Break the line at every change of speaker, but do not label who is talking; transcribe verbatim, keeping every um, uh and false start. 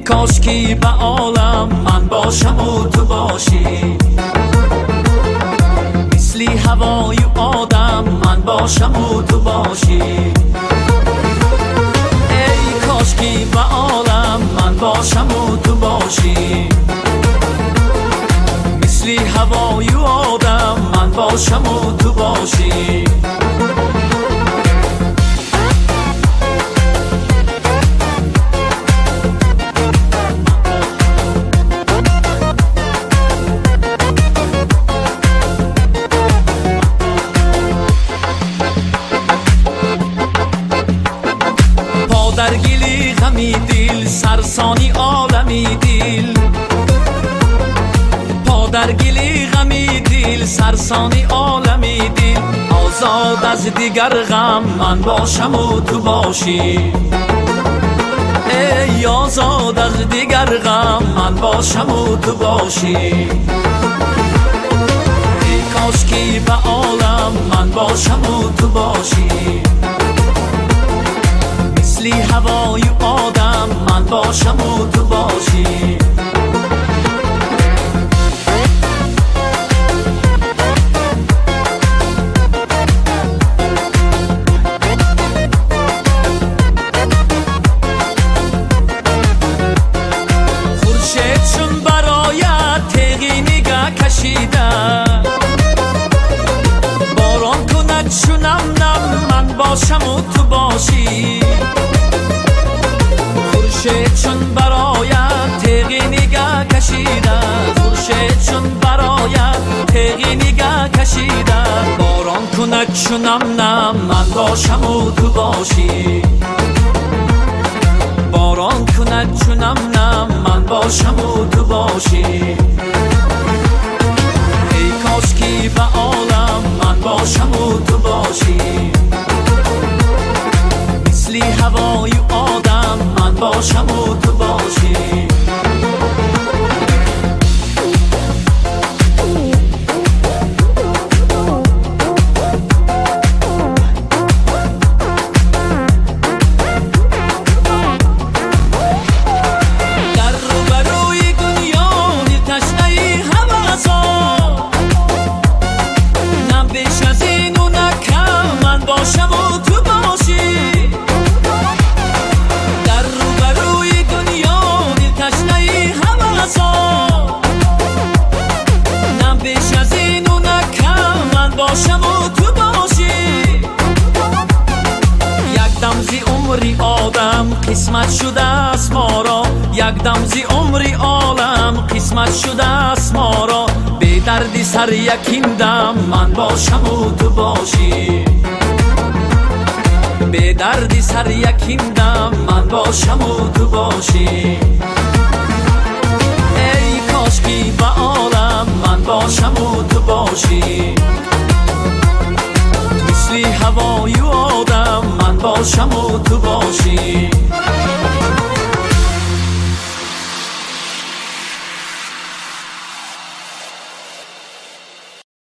کاشکی به عالم من باشم و تو باشی، مثلی هوای آدم من باشم و تو باشی. ای کاشکی به عالم من باشم و تو باشی، مثلی هوای آدم من باشم و تو باشی. در گلی غمی دل سرسانی عالمی دل، پا در گلی غمی دل سرسانی عالمی دل. آزاد از دیگر غم من باشم و تو باشی، ای آزاد از دیگر غم من باشم و تو باشی. ای کاشکی به عالم من باشم و تو باشی، مثلی هوای آدم من باشم و تو باشی. خورشید چون برایت تیغی نگه کشیده، باران کند چونم نم من باشم و تو باشی. خورشید چون برایت تیغی نگه کشیده، خورشید چون برایت تیغی نگه کشیده. باران کند چونم نم من باشم و تو باشی، باران کند چونم نم من باشم و تو باشی. ای کاشکی به عالم من باشم و تو باشی، مثلی هوای آدم من باشم و تو باشی. در روبروی دنیا دلتشنه هوسا، نه بیش از این و نه کم من باشم و تو باشی. در روبروی دنیا دلتشنه هوسا، نه بیش از این و نه کم من باشم و تو باشی. یک دم زی عمری آدم قسمت شده است ما را، یک دم زی عمری عالم قسمت شده است ما را. بی دردی سر یکین دم من باشم و تو باشی، بی دردی سر یکین دم من باشم و تو باشی. ای کاشکی به عالم من باشم و تو باشی، مثلی هوای آدم من باشم و